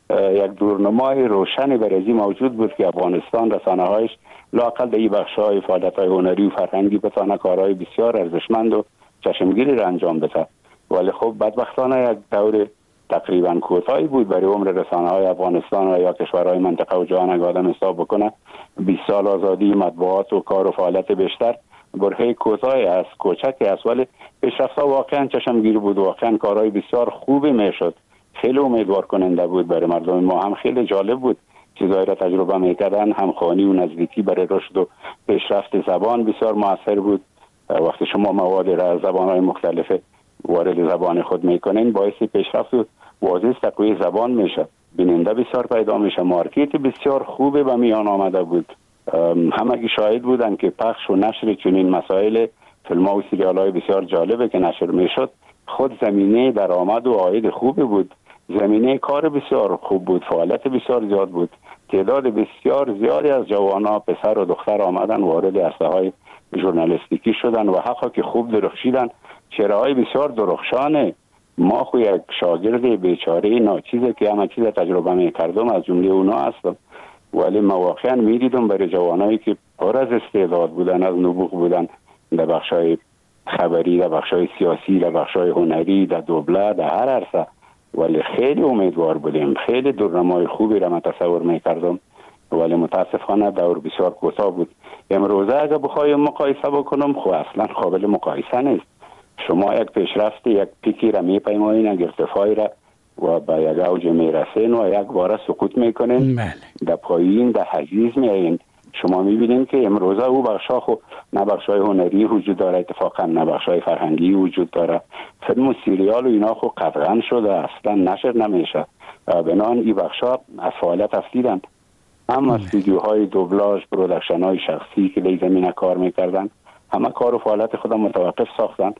یک دورنمای روشنی برای موجود بود که افغانستان رسانه هایش لااقل در این بخش های فعالیت های هنری و فرهنگی بتانه کارهای بسیار ارزشمند و چشمگیری را انجام بده. ولی خب بدبختانه یک دور تقریبا کوتاهی بود برای عمر رسانه های افغانستان و یا کشورهای منطقه و جهان اگه آدم حساب بکنه. بیست سال آزادی مطبوعات و کار و فعالیت بیشتر برهه کوتاهی است، کوچکی است، ولی پیشرفت‌ها واقعا چشمگیر بود. واقعا کارهای بسیار خوبی میشد. خیلی امیدوار کننده بود برای مردم ما. هم خیلی جالب بود چیزایی را تجربه میکردن. همخوانی و نزدیکی برای رشد و پیشرفت زبان بسیار موثر بود. وقتی شما مواد را از زبان‌های مختلف وارد زبان خود میکنین باعث پیشرفت و واضح تقویت زبان میشه. بیننده بسیار پیدا میشه. مارکت بسیار خوبه و میان آمده بود. همگی شاهد بودن که پخش و نشر چنین مسائل فیلم ها و سریال های بسیار جالبه که نشر میشد خود زمینه درآمد و عاید خوبی بود. زمینه کار بسیار خوب بود. فعالیت بسیار زیاد بود. تعداد بسیار زیادی از جوانان پسر و دختر آمدن وارد عرصه های ژورنالیستیکی شدن و حقا که خوب درخشیدن. چهره های بسیار درخشانه. ما خو یک شاگرد بیچاره ناچیزه که همه چیز تجربه میکردم از جمله اونا هستم، ولی مواقعا میدیدم برای جوانایی که پر از استعداد بودن، از نبوغ بودن در بخشای خبری، در بخشای سیاسی، در بخشای هنری، در دوبله، در هر عرصه، ولی خیلی امیدوار بودیم. خیلی دورنمای خوبی را من تصور میکردم، ولی متاسفانه دور بسیار کوتاه بود. امروزه اگه بخوایم مقایسه بکنم خب اصلا قابل مقایسه نیست. شما یک پیشرفت، یک پیکی را میپیمایین، یک ارتفاعی را و به یک اوج میرسین و یک بار سقوط میکنین، در پایین در حجیز میایین. شما میبینین که امروزه او بخشا خو نه بخشای هنری وجود داره، اتفاقا نه بخشای فرهنگی وجود داره. فیلم و سریال و اینا خو قطعا شده، اصلا نشر نمیشه. بنان این بخشا از فعالیت افتیدن. اما استودیوهای دوبلاژ، پرودکشن های شخصی که در زمینه کار میکردن همه کار و فعالیت خودم متوقف ساختن.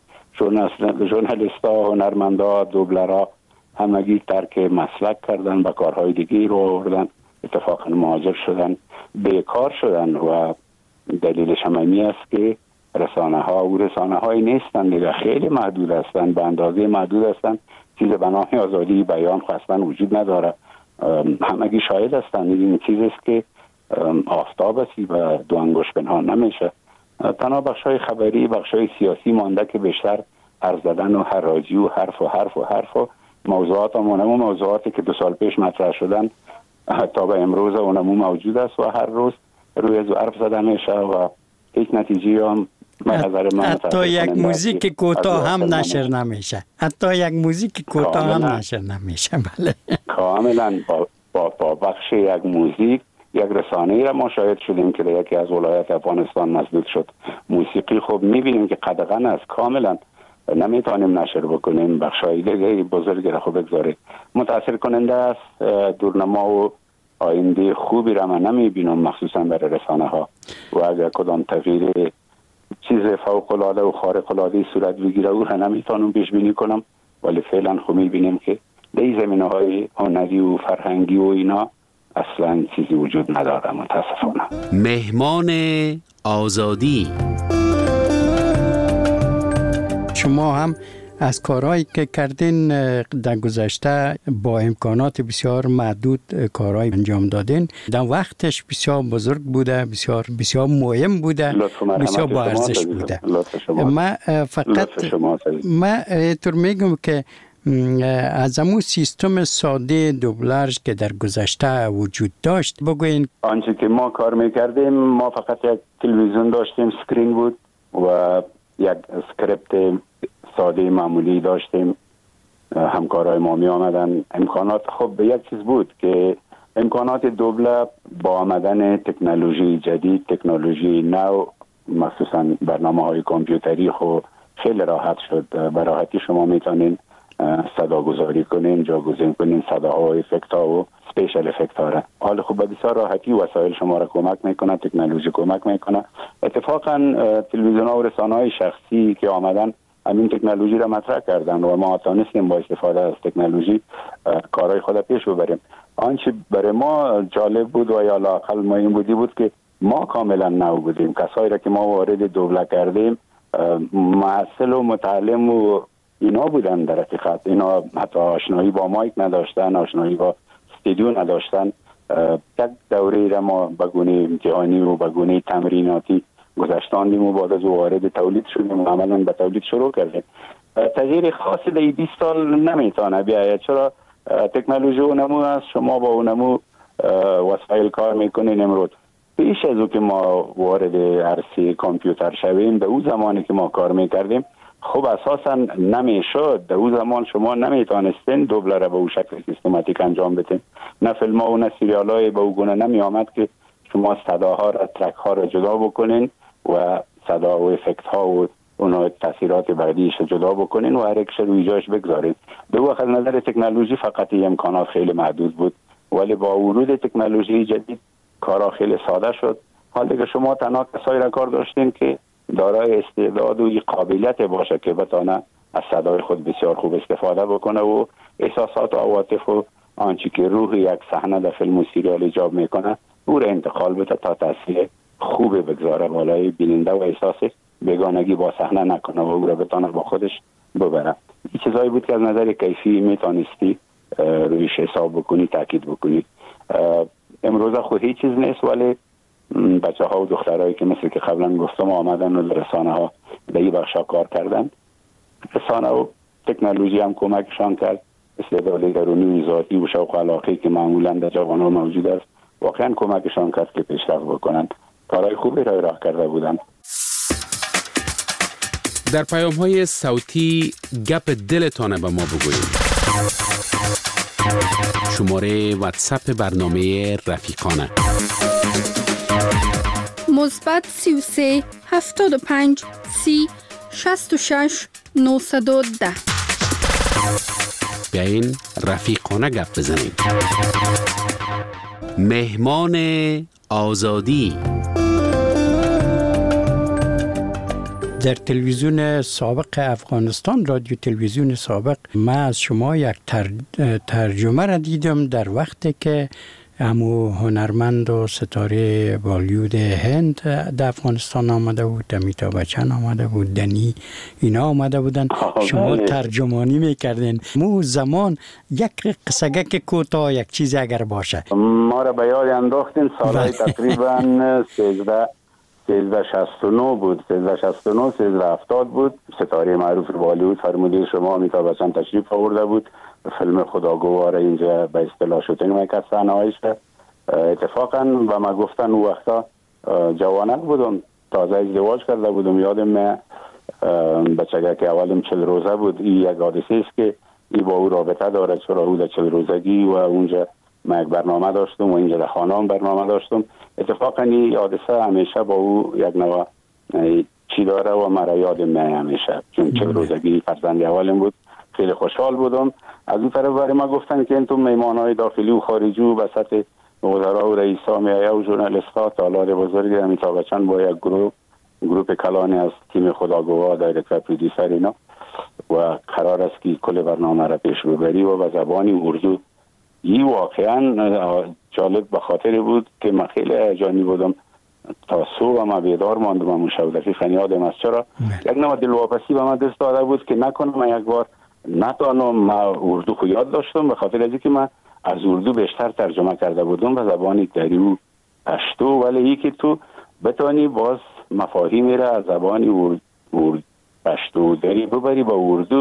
ژورنالیست‌ها، هنرمندا، دوبلرها همگی ترک مسلک کردن، به کارهای دیگه رو آوردن، اتفاقا مهاجر شدن، بیکار شدن و دلیلش هم این است که رسانه ها و رسانه های نیستن دیگه، خیلی محدود هستن، به اندازه محدود هستن. چیز به نام آزادی بیان خواستن وجود نداره. همگی شاهد هستن این چیزی است که آفتاب است و دو انگشت پنهان نمیشه. تنها بخشای خبری، بخشای سیاسی مانده که بیشتر حرف زدن و حراجی و حرف و حرف و حرف و موضوعات همونمو موضوعاتی که دو سال پیش مطرح شدن حتی به امروز اونمو موجود است و هر روز روی از حرف زده میشه و هیچ نتیجه هم نظر من حتی یک موزیک کوتاه هم نشر نمیشه. حتی یک موزیک کوتاه هم نشر نمیشه. بله کاملا با, با, با بخش یک موزیک یک رسانه‌ای را ما شاهد شدیم که در یکی از ولایات افغانستان مسدود شد. موسیقی خب می‌بینیم که قدغن است، کاملا نمیتونیم نشر بکنیم. بخشای دیگه بزرگی را خب بگذارید. متأثر کننده است. دورنما و آینده خوبی را من نمی‌بینم مخصوصا برای رسانه‌ها و اگر کدام تغییر چیز فوق‌العاده و خارق‌العاده صورت بگیره او را نمیتونم پیش بینی کنم، ولی فعلا خب می‌بینیم که در زمینه‌های هنری و فرهنگی و اینا اصلا چیزی وجود نداره متاسفانه. مهمان آزادی. شما هم از کارهایی که کردین در گذشته با امکانات بسیار محدود کارهای انجام دادین، در وقتش بسیار بزرگ بوده، بسیار بسیار مهم بوده، بسیار با ارزش بوده. ما فقط ما اینطور میگم که از امو سیستم ساده دوبلاژ که در گذشته وجود داشت بگوین. آنچه که ما کار میکردیم، ما فقط یک تلویزیون داشتیم، سکرین بود و یک اسکریپت ساده معمولی داشتیم. همکارای ما می آمدن. امکانات خب یک چیز بود که امکانات دوبله با آمدن تکنولوژی جدید، تکنولوژی نو، مخصوصا برنامه های کامپیوتری خب خیلی راحت شد. به راحتی شما میتونین صدا گذاری کنین، جاگزین کنین صداها و افکت ها و سپیشل افکت ها را. حالا خب به بسیار راحتی وسایل شما را کمک میکنه، تکنولوژی کمک میکنه. اتفاقا تلویزیون ها و رسانه های شخصی که آمدن همین تکنولوژی را مطرح کردن و ما تونستیم با استفاده از تکنولوژی کارهای خود پیش ببریم. آنچه برای ما جالب بود و یا لااقل مهم بودی بود که ما کاملا نو بودیم. کسایی را که ما وارد دوبله کردیم محصل و متعلم و اینا بودن. در حقیقت اینا حتی آشنایی با مایک نداشتن، آشنایی با استودیو نداشتن. یک دوره را ما به گونه امتحانی و به گونه تمریناتی گذشتاندیم و بعد از وارد تولید شدیم و عملا به تولید شروع کردیم. تغییر خاصی در بیست سال نمیتونه بیاید، چرا تکنولوژی اونمو است. شما با اونمو وسایل کار میکنین. امروز پیش از او که ما وارد عرصه کامپیوتر شویم، در اون زمانی که ما کار میکردیم خب اساسا نمیشد. در اون زمان شما نمیتونستین دوبله را به اون شکل سیستماتیک انجام بدین. نه فیلم ها و نه سریال های به اون گونه نمی آمد که شما صداها را، ترک ها را جدا بکنین و صدا و افکت ها و اونها تاثیرات بعدیش جدا بکنین و هر یک روی جاش بگذارین. دو وقت نظر تکنولوژی فقط امکانات خیلی محدود بود، ولی با ورود تکنولوژی جدید کارا خیلی ساده شد. حال دیگه شما تنها کسایی را کار داشتین که دارای استعداد و قابلیت باشه که بتونه از صدای خود بسیار خوب استفاده بکنه و احساسات و عواطف و آنچه که روح یک صحنه در فیلم و سریال ایجاب میکنه او را انتقال بده تا تاثیر خوب بگذاره بالای بیننده و احساس بیگانگی با صحنه نکنه و او را بتونه با خودش ببره. این چیزایی بود که از نظر کیفی میتونستی رویش حساب بکنی، تاکید بکنی. امروز خود هیچ چیز نیست، ولی بچه ها و دخترهایی که مثل که قبلا گفتم آمدن و رسانه ها به این بخشا کار کردن، رسانه و تکنولوژی هم کمکشان کرد. استعداد درونی ذاتی و شوق و علاقه که معمولا در جوان ها موجود است واقعا کمکشان کرد که پیشرفت بکنن. کارهای خوبی را راه کرده بودن. در پیام های صوتی گپ دلتانه به ما بگویید. شماره واتساپ برنامه رفیقانه مثبت سی و سه هفتاد و پنج سی شصت و شش نهصد و ده. بیاین رفیقانه گپ بزنیم. مهمان آزادی. در تلویزیون سابق افغانستان، رادیو تلویزیون سابق، من از شما یک تر... ترجمه را دیدم در وقتی که همو هنرمند و ستاره بالیوود هند در افغانستان آمده بود، امیتابh بچن آمده بود، دنی اینا آمده بودن، شما ترجمانی میکردین. مو زمان یک قصگک کوتاه یک چیز اگر باشه ما را به یاد انداختین. سالهای تقریبا سیزده سیزده شصت و نه بود، سیزده شصت و نه سیزده هفتاد بود. ستاره معروف بالیوود فرموده شما امیتابh بچن تشریف آورده بود. فیلم خداگوار اینجا به اصطلاح شوتینگ میکرد صحنه‌هایش. اتفاقا و ما گفتن اون وقتا جوانک بودم، تازه ازدواج کرده بودم. یادم من بچگه که اولم چل روزه بود. این یک حادثه است که ای با او رابطه داره، چرا او در چل روزگی و اونجا من یک برنامه داشتم و اینجا در خانه هم برنامه داشتم. اتفاقا این حادثه همیشه با او یک نوع چی داره و مرا یادم من همیشه، چون چل روزگی فرزند اولم بود. خیلی خوشحال بودم. از اون طرف برای ما گفتن که انتم میمانهای داخلی و خارجی و بسط وزرا و رئیسا میایه و ژورنالیست ها تالار بزرگی امیتابh بچن با یک گروه گروه کلانی از تیم خداگوار، دایرکتور، پرودیوسر اینا و قرار است که کل برنامه را پیش ببری و به زبان اردو. این واقعا جالب به خاطر بود که من خیلی هیجانی بودم. تا صبح ما بیدار ماندم و شب دقیقاً یادم است. چرا یک نوع دلواپسی به من دست داده بود که نکنم من یک بار نتانم. ما اردو خو یاد داشتم به خاطر از اینکه من از اردو بیشتر ترجمه کرده بودم به زبان دری و پشتو، ولی یکی تو بتانی باز مفاهیمی را از زبان ارد پشتو دری ببری با اردو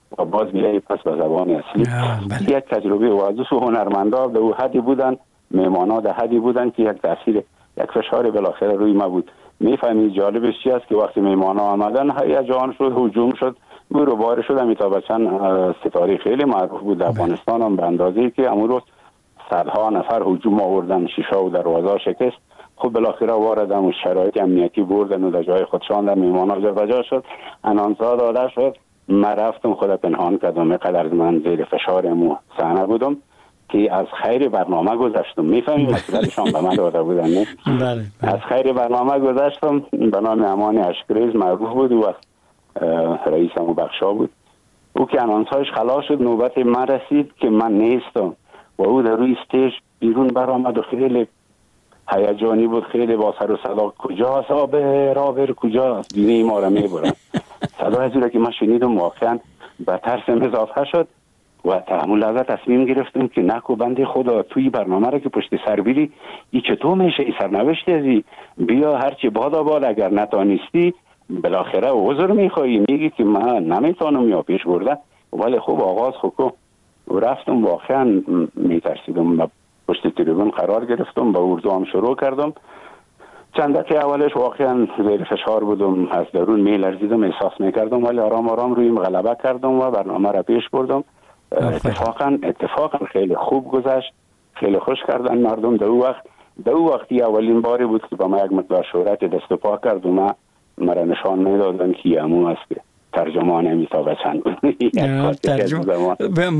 و باز میای پس به زبان اصلی. یک تجربه واضح و هنرمندا به او حدی بودن، میمانا در حدی بودن که یک تاثیر یک فشار بالاخره روی ما بود. میفهمی جالبش چی است که وقتی میمانا آمدن هیجان شد، هجوم شد، برو بار شد. امیتاب بچن ستاره خیلی معروف بود در افغانستان هم به اندازه‌ای که امروز صدها نفر هجوم آوردن، شیشه و دروازه شکست. خب بالاخره وارد هم شرایط امنیتی بردن و در جای خودشان در میمانا جابجا شد، انانسا داده شد. من رفتم خود پنهان کردم، قدر من زیر فشار مو صحنه بودم که از خیر برنامه گذشتم. میفهمیم مسئولشان به من داده بودن نه؟ بله. از خیر برنامه گذشتم. به نام امان اشکریز معروف بود و رئیس امو بخشا بود. او که انانسایش خلاص شد، نوبت من رسید که من نیستم و او در روی استیج بیرون برآمد و خیلی هیجانی بود، خیلی با سر و صدا کجاست آبر آبر کجاست، دینه ما را میبرن. صدا از که من شنیدم واقعا به ترسم اضافه شد و همون لحظه تصمیم گرفتم که نکو بنده خدا توی برنامه را که پشت سر بیری ای چطور میشه، ای سرنوشتی ازی بیا هرچی بادا باد، اگر نتانستی بالاخره عذر میخوایی، میگی که من نمیتونم یا پیش برده. ولی خب آغاز خوکو و رفتم، واقعا میترسیدم، پشت تریبون قرار گرفتم، با اردو هم شروع کردم. چند دقیقه اولش واقعا زیر فشار بودم، از درون میلرزیدم، احساس میکردم، ولی آرام آرام رویم غلبه کردم و برنامه را پیش بردم. اتفاقا اتفاقا خیلی خوب گذشت، خیلی خوش کردن مردم. در او وقت در او وقتی اولین باری بود که با ما یک مقدار شهرت دست و پا کرد و ما مرا نشان میدادن که امو است که ترجمان امیتاب بچن ترجمان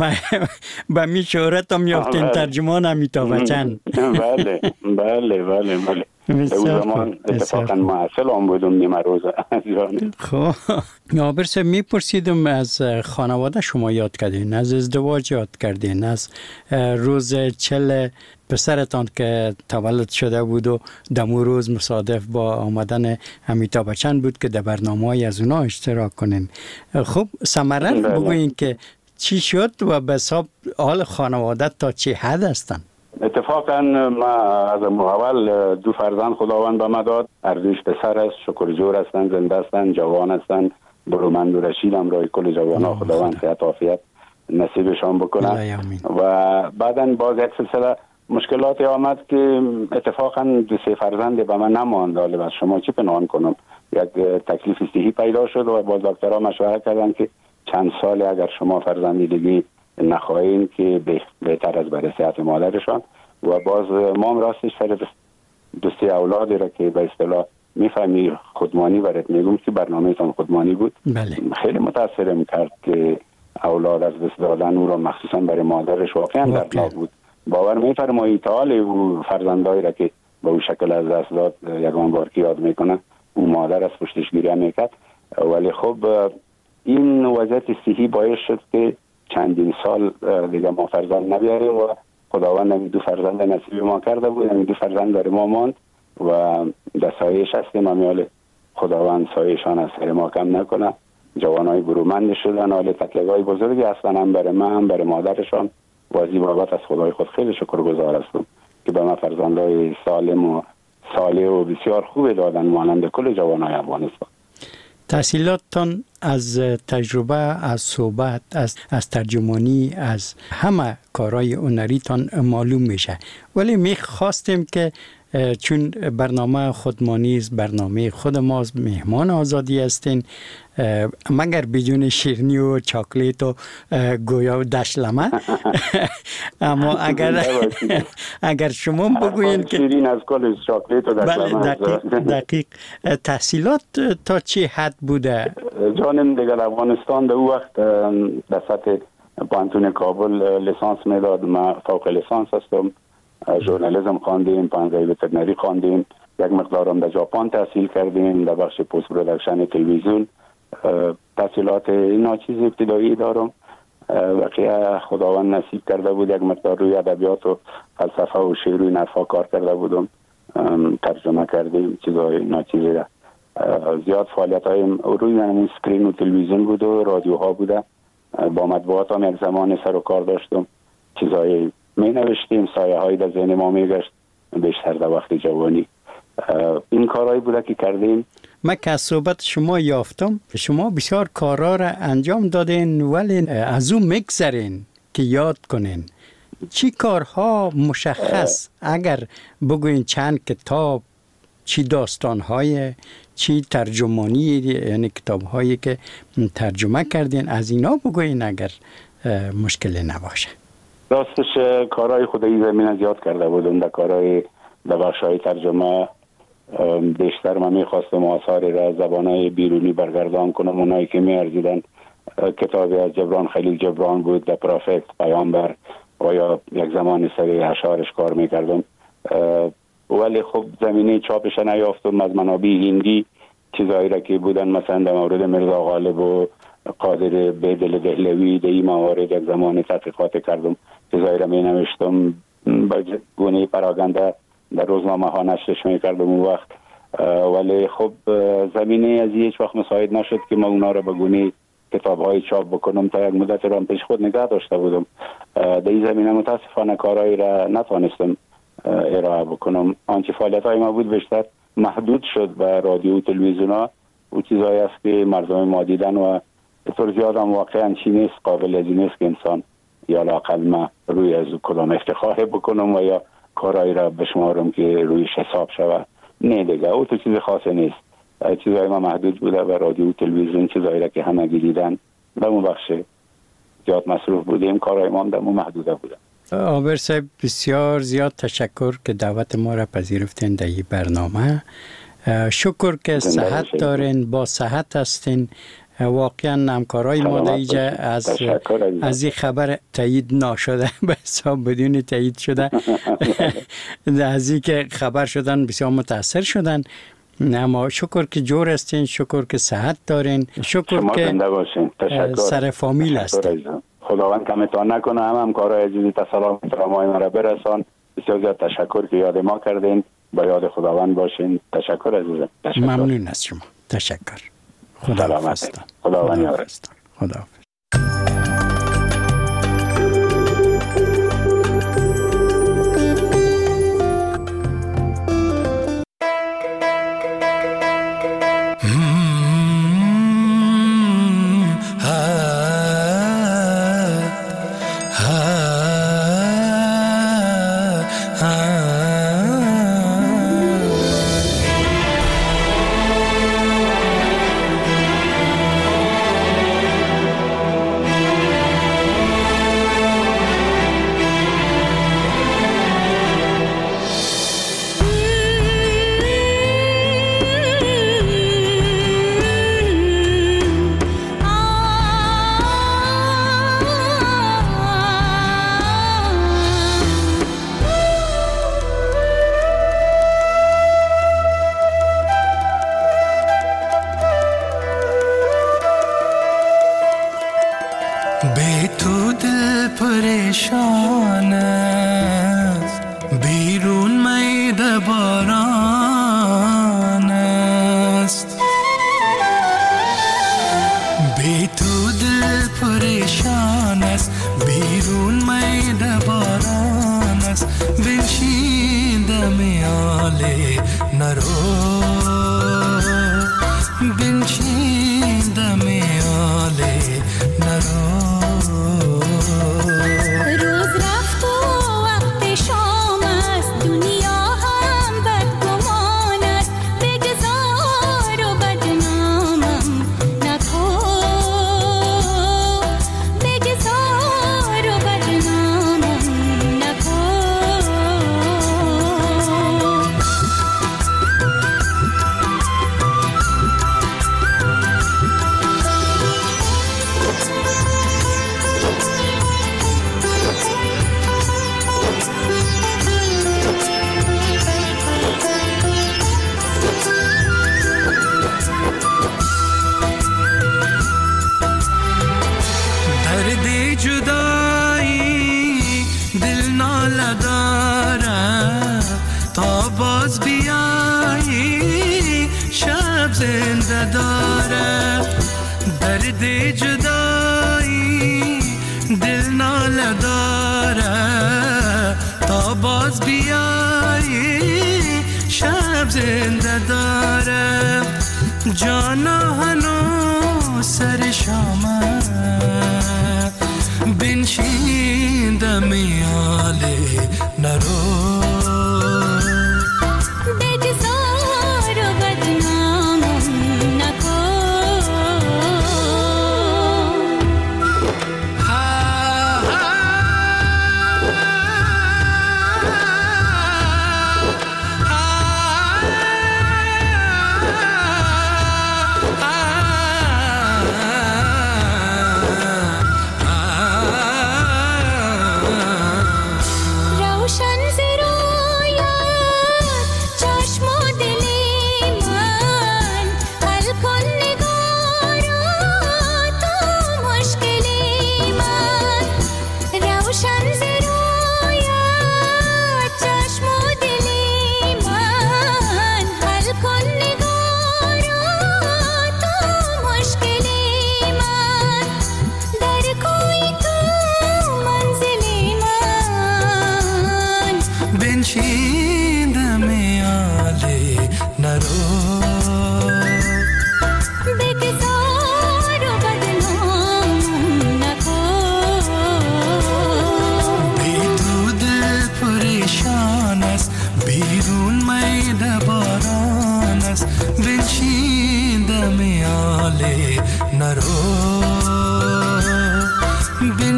به می شهرت هم یافتین، ترجمان امیتاب بچن. بله بله بله بله. در اون زمان اتفاقا معسل هم بودم نیمه روز. خب نابر صاحب میپرسیدم از خانواده شما یاد کردین، از ازدواج یاد کردین، از روز چل پسرتان که تولد شده بود و دمو روز مصادف با آمدن امیتاب بچن بود که در برنامه‌ای از اونا اشتراک کنین. خب ثمره بگوین که چی شد و به حساب حال خانواده تا چه حد هستن؟ اتفاقا ما از اول دو فرزند خداوند به ما داد. هر دوش پسر است، شکرجور هستن، زنده هستن، جوان هستن. برومند و رشید هم رای کل جوانا خداوند صحت عافیت نصیبشان بکنه. و بعداً باز یک سلسله مشکلاتی آمد که اتفاقا دو سه فرزند به من نماند. حالا از شما چی پنهان کنم، یک تکلیف صحی پیدا شد و با دکترها مشوره کردن که چند سال اگر شما فرزندی دیگه نخواهیم که بهتر از برای صحت مادرشان. و باز ما هم راستش سر دوستی اولادی را که به اصطلاح میفهمی خودمانی برات میگم که برنامه تان خودمانی بود. بله. خیلی متاثرم کرد که اولاد از دست دادن او را مخصوصا برای مادرش واقعا دردناک بود. باور میفرمایی تعالی او فرزندایی را که به او شکل از دست داد یگان بار که یاد میکنه او مادر از پشتش گریه میکرد. ولی خب این وضعیت صحی باعث شد که چندین سال دیگه ما فرزند نبیاریم و خداوند هم دو فرزند نصیب ما کرده بود. هم دو فرزند داره ما ماند و در سایش هستیم. امیال خداوند سایشان از سر ما کم نکنه. جوانای برومند شدن، حال تکلیف‌های بزرگی هستن، هم برای من هم برای مادرشان. واجی بابت از خدای خود خیلی شکرگزار هستم که به ما فرزندای سالم و صالح و بسیار خوب دادن مانند کل جوانای افغانستان. تحصیلاتتان از تجربه، از صحبت، از از ترجمانی، از همه کارهای هنریتان معلوم میشه. ولی میخواستیم که چون برنامه خودمانی است، برنامه خود ماست، مهمان آزادی هستین، مگر بدون شیرینی و چاکلیت و گویا و دشلمه. اما اگر اگر شما بگوین که شیرین از کل چاکلیت و دشلمه. دقیق, دقیق. تحصیلات تا چه حد بوده؟ جانم دیگر افغانستان در وقت در سطح پانتون کابل لیسانس میداد. ما فوق لیسانس هستم، ژورنالیسم خواندیم، پانزده وترنری خواندیم، یک مقدارم در ژاپن تحصیل کردیم در بخش پست پروداکشن تلویزیون. تحصیلات ناچیز ابتدایی دارم. واقعا خداوند نصیب کرده بود یک مقدار روی ادبیات و فلسفه و شعر و این حرفا کار کرده بودم، ترجمه کردیم چیزای ناچیزی را. زیاد فعالیت های روی من اسکرین و تلویزیون بود و رادیوها بوده. با مطبوعات هم یک زمان سر و کار داشتم، چیزای می نوشتیم، سایه هایی در ذهن ما می گشت بیشتر در وقت جوانی. این کارهایی بوده که کردیم من که از صحبت شما یافتم شما بسیار کارا را انجام دادین ولی از اون میگذرین که یاد کنین. چی کارها مشخص اگر بگوین چند کتاب، چی داستانهای، چی ترجمانی، یعنی کتابهایی که ترجمه کردین از اینا بگوین اگر مشکلی نباشه. راستش کارهای خودی زمین زیاد کرده بودم در کارهای در بخشهای ترجمه. بیشتر من میخواستم آثاری را زبانهای بیرونی برگردان کنم. اونایی که میارزیدن کتابی از جبران خلیل جبران بود در پروفت پیامبر و یا یک زمانی سری اشعارش کار میکردم ولی خب زمینه چاپش نیافتم. از منابع هندی چیزایی را که بودن مثلا در مورد مرزا غالب و قادر بیدل دهلوی در این موارد یک زمانی تحقیقات کردم. چیزایی را می نوشتم با گونه پراگنده در روزنامه ها نشرش می کردم اون وقت ولی خب زمینه از هیچ وقت مساعد نشد که ما اونا را به گونه کتاب های چاپ بکنم. تا یک مدت را پیش خود نگاه داشته بودم. در این زمینه متاسفانه کارهایی را نتوانستم ارائه بکنم. آنچه فعالیت های ما بود بیشتر محدود شد به رادیو و تلویزیون ها و چیزایی است که مردم ما دیدن و به طور زیاد هم واقعا چی نیست، قابل از نیست که انسان یا لااقل ما روی از کدام افتخار بکنم و یا کارهایی را بشمارم که رویش حساب شود. نه دیگه او تو چیز خاصی نیست. چیزایی ما محدود بوده به رادیو و تلویزیون، چیزایی را که همه دیدن در اون بخش زیاد مصروف بودیم. کارهای ما هم در اون محدوده بوده. عابر صاحب بسیار زیاد تشکر که دعوت ما را پذیرفتین در این برنامه. شکر که صحت دارین، با صحت هستین. واقعا همکارای ما در اینجا از از این خبر تایید نشده به حساب بدون تایید شده از این که خبر شدن بسیار متاثر شدن. اما شکر که جور هستین، شکر که صحت دارین، شکر که سر فامیل هستین. خداوند کمتان نکنه. هم همکارای عزیزی سلام احترامای ما را برسان. بسیار زیاد تشکر که یاد ما کردین. با یاد خداوند باشین. تشکر عزیزم. تشکر. ممنون از شما. تشکر. خداحافظ. خداوند یارست. خداحافظ. جانا هنو سر شامه بنشین دمیاله نرو نرو